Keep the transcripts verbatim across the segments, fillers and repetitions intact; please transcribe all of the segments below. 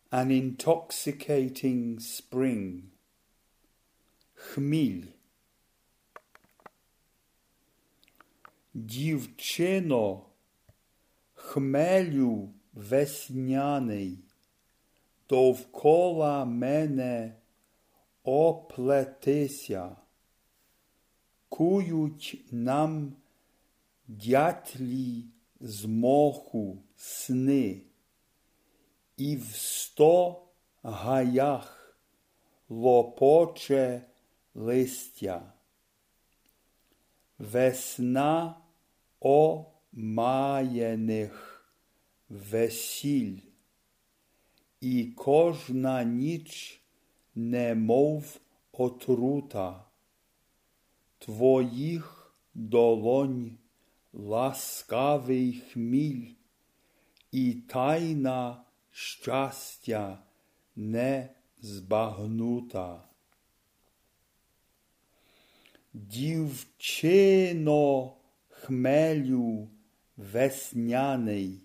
an intoxicating spring. Хміль. Дівчино, хмелю весняний, довкола мене оплетися. Кують нам дятлі з моху сни, і в сто гаях лопоче листя. Весна омаєних весіль, і кожна ніч немов отрута твоїх долонь ласкавий хміль, і тайна щастя не збагнута. Дівчино, хмелю весняний,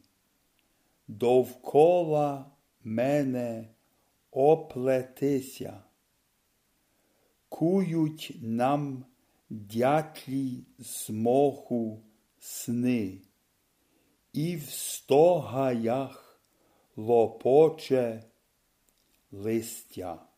довкола мене оплетися. Кують нам дятлі з моху сни, і в сто гаях лопоче листя.